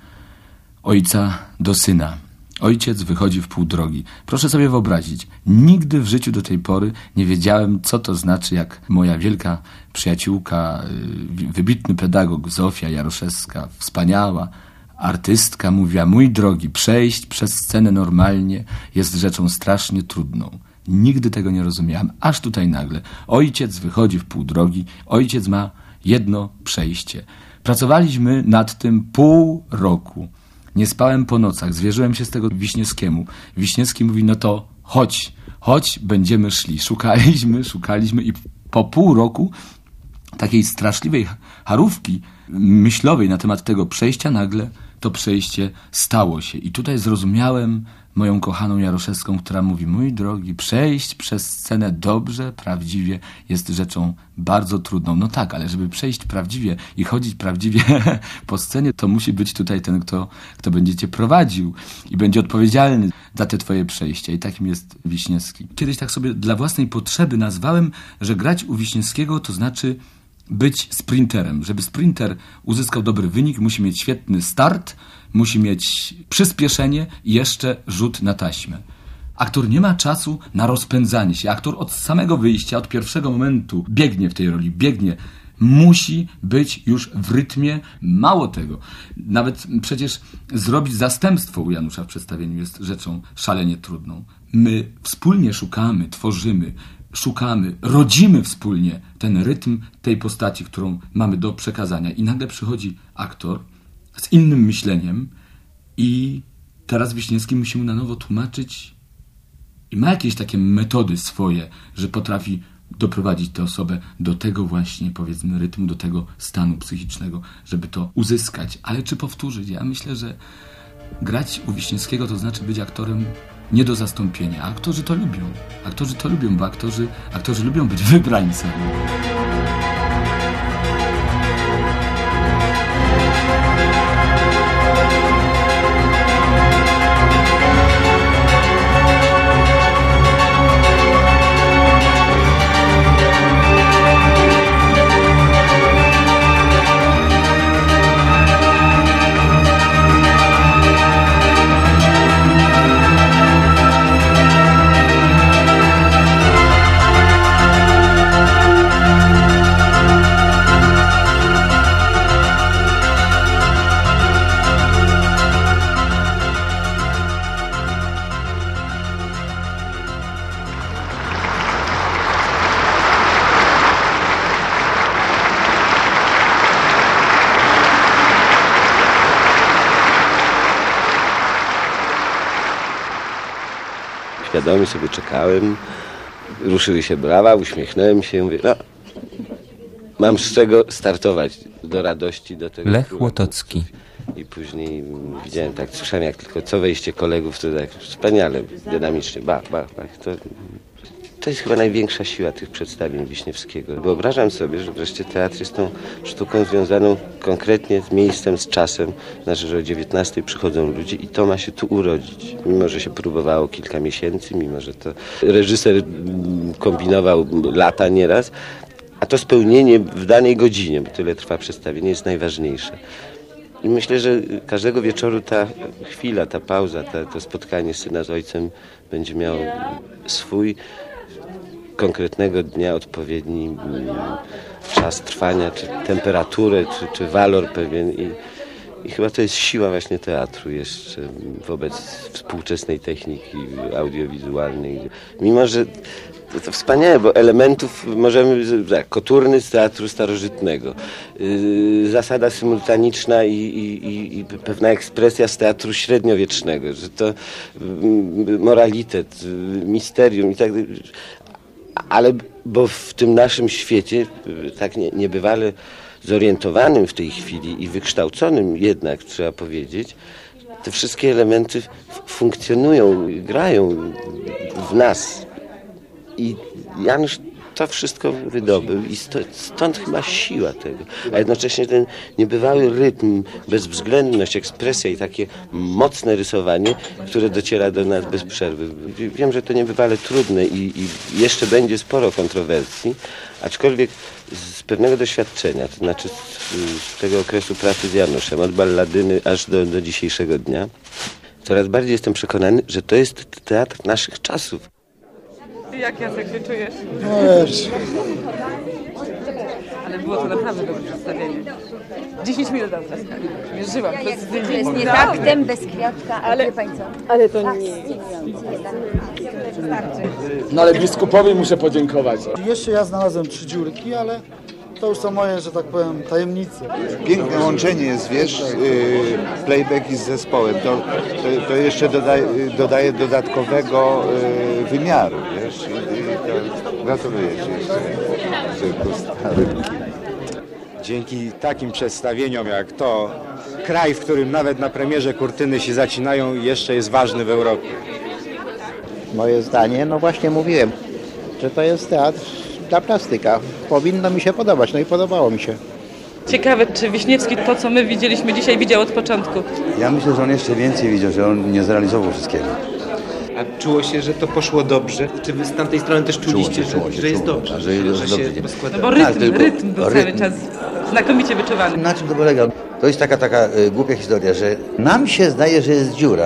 ojca do syna. Ojciec wychodzi w pół drogi. Proszę sobie wyobrazić, nigdy w życiu do tej pory nie wiedziałem, co to znaczy, jak moja wielka przyjaciółka, wybitny pedagog Zofia Jaroszewska, wspaniała artystka, mówiła: mój drogi, przejść przez scenę normalnie jest rzeczą strasznie trudną. Nigdy tego nie rozumiałem, aż tutaj nagle ojciec wychodzi w pół drogi, ojciec ma jedno przejście. Pracowaliśmy nad tym pół roku. Nie spałem po nocach, zwierzyłem się z tego Wiśniewskiemu. Wiśniewski mówi: no to chodź, chodź, będziemy szli. Szukaliśmy, szukaliśmy i po pół roku takiej straszliwej harówki myślowej na temat tego przejścia nagle to przejście stało się. I tutaj zrozumiałem moją kochaną Jaroszewską, która mówi: mój drogi, przejść przez scenę dobrze, prawdziwie jest rzeczą bardzo trudną. No tak, ale żeby przejść prawdziwie i chodzić prawdziwie po scenie, to musi być tutaj ten, kto, kto będzie cię prowadził i będzie odpowiedzialny za te twoje przejścia. I takim jest Wiśniewski. Kiedyś tak sobie dla własnej potrzeby nazwałem, że grać u Wiśniewskiego to znaczy być sprinterem. Żeby sprinter uzyskał dobry wynik, musi mieć świetny start, musi mieć przyspieszenie i jeszcze rzut na taśmę. Aktor nie ma czasu na rozpędzanie się. Aktor od samego wyjścia, od pierwszego momentu biegnie w tej roli, biegnie. Musi być już w rytmie. Mało tego, nawet przecież zrobić zastępstwo u Janusza w przedstawieniu jest rzeczą szalenie trudną. My wspólnie szukamy, tworzymy, szukamy, rodzimy wspólnie ten rytm tej postaci, którą mamy do przekazania. I nagle przychodzi aktor z innym myśleniem i teraz Wiśniewski musi mu na nowo tłumaczyć i ma jakieś takie metody swoje, że potrafi doprowadzić tę osobę do tego właśnie, powiedzmy, rytmu, do tego stanu psychicznego, żeby to uzyskać. Ale czy powtórzyć? Ja myślę, że grać u Wiśniewskiego to znaczy być aktorem nie do zastąpienia. A aktorzy to lubią. Aktorzy to lubią, bo aktorzy, aktorzy lubią być wybrańcami. Świadomie sobie czekałem, ruszyły się brawa, uśmiechnąłem się, mówię, no, mam z czego startować do radości, do tego. Lech Łotocki. I później widziałem tak, słyszałem jak tylko co wejście kolegów, to tak wspaniale, dynamicznie, bach, bach, bach. To, to jest chyba największa siła tych przedstawień Wiśniewskiego. Wyobrażam sobie, że wreszcie teatr jest tą sztuką związaną konkretnie z miejscem, z czasem. Znaczy, że o dziewiętnastej przychodzą ludzie i to ma się tu urodzić. Mimo, że się próbowało kilka miesięcy, mimo, że to reżyser kombinował lata nieraz, a to spełnienie w danej godzinie, bo tyle trwa przedstawienie, jest najważniejsze. I myślę, że każdego wieczoru ta chwila, ta pauza, ta, to spotkanie syna z ojcem będzie miało swój konkretnego dnia odpowiedni czas trwania, czy temperaturę, czy, czy walor pewien. I, I chyba to jest siła właśnie teatru jeszcze wobec współczesnej techniki audiowizualnej. Mimo, że to, to wspaniałe, bo elementów możemy, tak, koturny z teatru starożytnego, yy, zasada symultaniczna i, i, i pewna ekspresja z teatru średniowiecznego, że to yy, moralitet, yy, misterium i tak dalej. Ale bo w tym naszym świecie, tak nie, niebywale zorientowanym w tej chwili i wykształconym jednak, trzeba powiedzieć, te wszystkie elementy funkcjonują, grają w nas. I Janusz to wszystko wydobył i stąd chyba siła tego. A jednocześnie ten niebywały rytm, bezwzględność, ekspresja i takie mocne rysowanie, które dociera do nas bez przerwy. Wiem, że to niebywale trudne i, i jeszcze będzie sporo kontrowersji, aczkolwiek z pewnego doświadczenia, to znaczy z, z tego okresu pracy z Januszem, od balladyny aż do, do dzisiejszego dnia, coraz bardziej jestem przekonany, że to jest teatr naszych czasów. Jak Jacek się czujesz? No wiesz. Ale było to naprawdę dobre przedstawienie. dziesięć minut dał nas. Nie żyłam. To jest nie taktem bez kwiatka, ale wie pani co? Ale to nie. No ale biskupowi muszę podziękować. Jeszcze ja znalazłem trzy dziurki, ale to już są moje, że tak powiem, tajemnice. Piękne łączenie jest, wiesz, yy, playback z zespołem. To, to, to jeszcze dodaje, dodaje dodatkowego yy, wymiaru, wiesz. I, i to gratuluję ci jeszcze, Cyrku Starym. Dzięki takim przedstawieniom jak to, kraj, w którym nawet na premierze kurtyny się zacinają, jeszcze jest ważny w Europie. Moje zdanie, no właśnie mówiłem, że to jest teatr dla plastyka. Powinno mi się podobać, no i podobało mi się. Ciekawe, czy Wiśniewski to, co my widzieliśmy dzisiaj, widział od początku. Ja myślę, że on jeszcze więcej widział, że on nie zrealizował wszystkiego. A czuło się, że to poszło dobrze? Czy wy z tamtej strony też czuliście, się, że, się, że jest czuło, dobrze? Że, jest że dobrze. się rozkłada? No bo rytm, tak, tylko, rytm był rytm. cały czas znakomicie wyczuwany. Na czym to polega? To jest taka, taka głupia historia, że nam się zdaje, że jest dziura,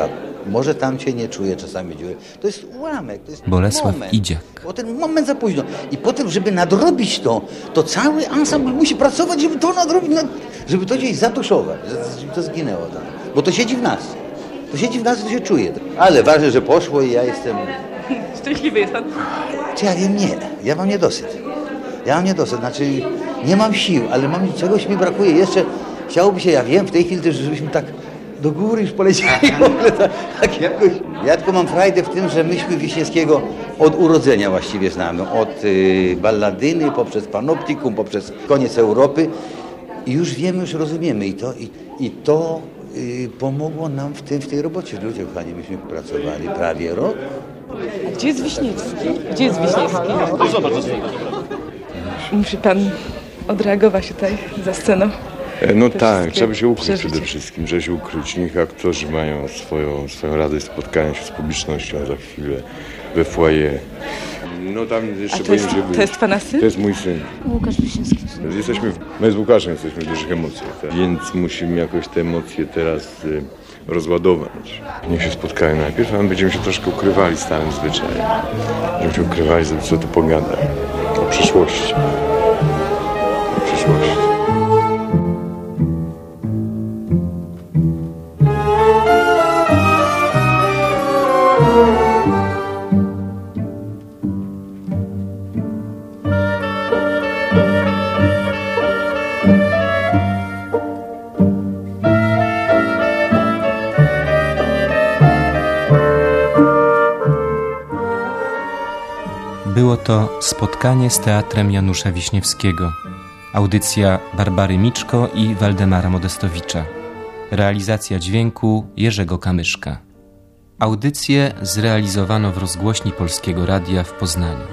Może tam się nie czuje czasami dziury. To jest ułamek, to jest Bolesław moment. Idziak. Bo ten moment za późno. I potem, żeby nadrobić to, to cały ansambl musi pracować, żeby to nadrobić, żeby to gdzieś zatuszować, żeby to zginęło tam. Bo to siedzi w nas. To siedzi w nas i to się czuje. Ale ważne, że poszło i ja jestem... Szczęśliwy jest pan? Czy ja wiem, nie. Ja mam niedosyt. Ja mam niedosyt. Znaczy, nie mam sił, ale mam, czegoś mi brakuje. Jeszcze chciałoby się, ja wiem, w tej chwili też, żebyśmy tak do góry już polecieli. W ogóle tak, tak jakoś. Ja tylko mam frajdę w tym, że myśmy Wiśniewskiego od urodzenia właściwie znamy. Od y, balladyny, poprzez Panoptikum, poprzez Koniec Europy. I już wiemy, już rozumiemy. I to, i, i to y, pomogło nam w, tym, w tej robocie. Ludzie, kochani, myśmy pracowali prawie rok. A gdzie jest Wiśniewski? Gdzie jest Wiśniewski? No zobacz, musi pan odreagować tutaj za sceną. No tak, trzeba by się ukryć przeżycie. Przede wszystkim, żeby się ukryć. Niech aktorzy mają swoją, swoją radość spotkania się z publicznością za chwilę we foyer. No tam jeszcze A to jest, powiem, że... to jest pana syn? To jest mój syn. Łukasz Wiśniewski. Jesteśmy, my z Łukaszem jesteśmy w dużych emocjach, tak? Więc musimy jakoś te emocje teraz y, rozładować. Niech się spotkają najpierw, a my będziemy się troszkę ukrywali starym zwyczajem. Będziemy się ukrywali, żeby co tu pogadać. O przyszłości. O przyszłości. Było to spotkanie z Teatrem Janusza Wiśniewskiego. Audycja Barbary Miczko i Waldemara Modestowicza. Realizacja dźwięku Jerzego Kamyszka. Audycję zrealizowano w rozgłośni Polskiego Radia w Poznaniu.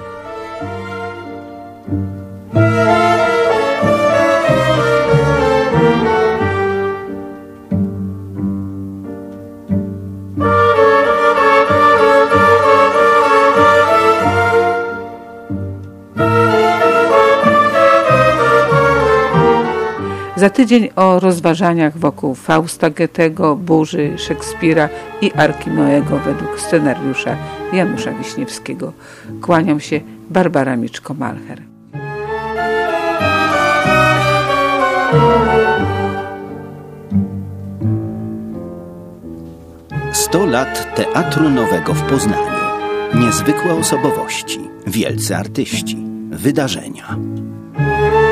Za tydzień o rozważaniach wokół Fausta Goethego, Burzy Szekspira i Arki Noego według scenariusza Janusza Wiśniewskiego. Kłaniam się, Barbara Miczko-Malcher. sto lat Teatru Nowego w Poznaniu. Niezwykłe osobowości, wielcy artyści, wydarzenia.